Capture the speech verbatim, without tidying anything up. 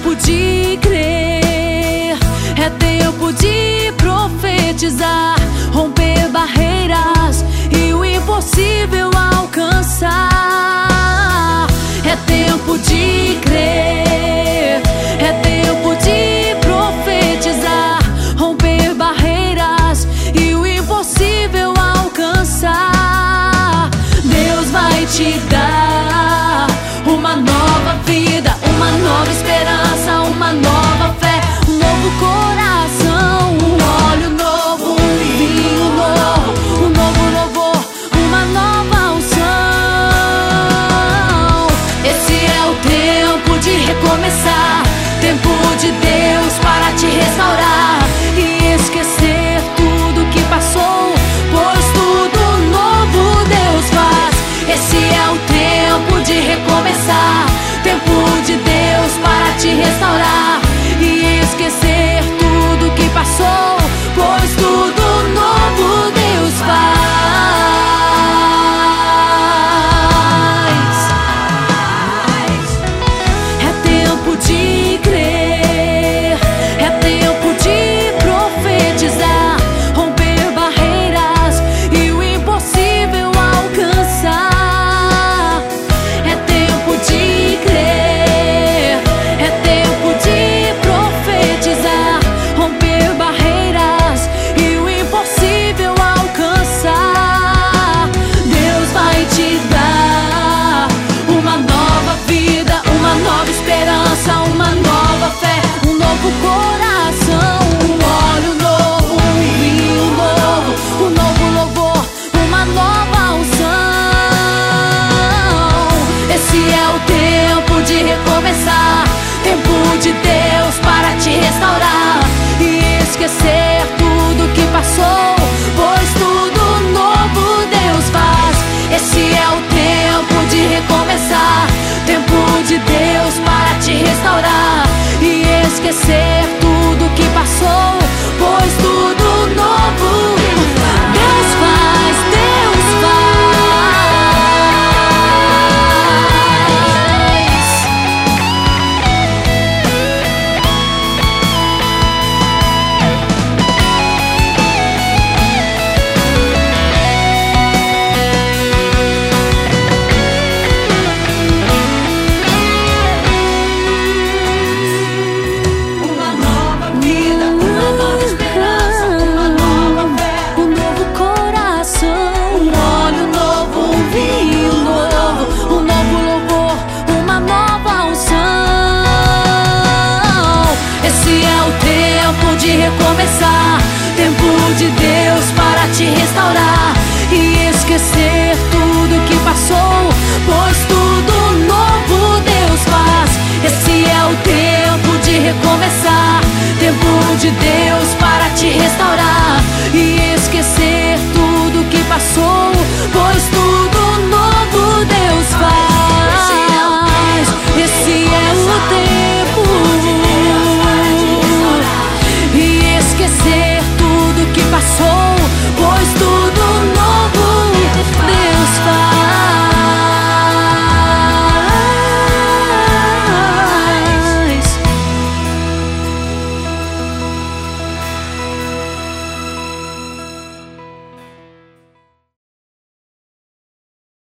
tempo de crer, é tempo de profetizar, romper barreiras e o impossível alcançar. É tempo de crer, é tempo de profetizar, romper barreiras e o impossível alcançar. Deus vai te dar uma nova vida, uma nova esperança, uma nova fé, um novo coração, um óleo novo, um vinho novo, um novo louvor, uma nova unção. Esse é o tempo de recomeçar, tempo de Deus para te restaurar e esquecer tudo que passou, pois tudo novo Deus faz. Esse é o tempo de recomeçar, tempo de Deus para te restaurar e esquecer tudo que passou, pois tudo novo Deus faz. É tempo de crer, é tempo de profetizar, romper barreiras e o impossível alcançar. É tempo de crer, é tempo de profetizar, romper barreiras e o impossível alcançar. Deus vai te dar uma nova vida, uma nova esperança, uma nova fé, um novo coração, um óleo novo, um vinho novo, um novo louvor, uma nova unção. Esse é o tempo de recomeçar, tempo de Deus para te restaurar e esquecer tudo que passou, pois tudo novo Deus faz. Esse é o tempo de recomeçar, tempo de Deus para te restaurar e esquecer tudo que passou, pois tudo novo Deus faz, Deus faz. Uma nova vida, uma nova esperança, uma nova fé, um novo coração, um óleo novo, um vinho novo, um novo louvor, uma nova unção. Esse é o tempo de recomeçar, tempo de Deus para te restaurar e esquecer tudo que passou, pois tudo novo Deus faz. Esse é o tempo de recomeçar, tempo de Deus para te restaurar e esquecer tudo que passou, pois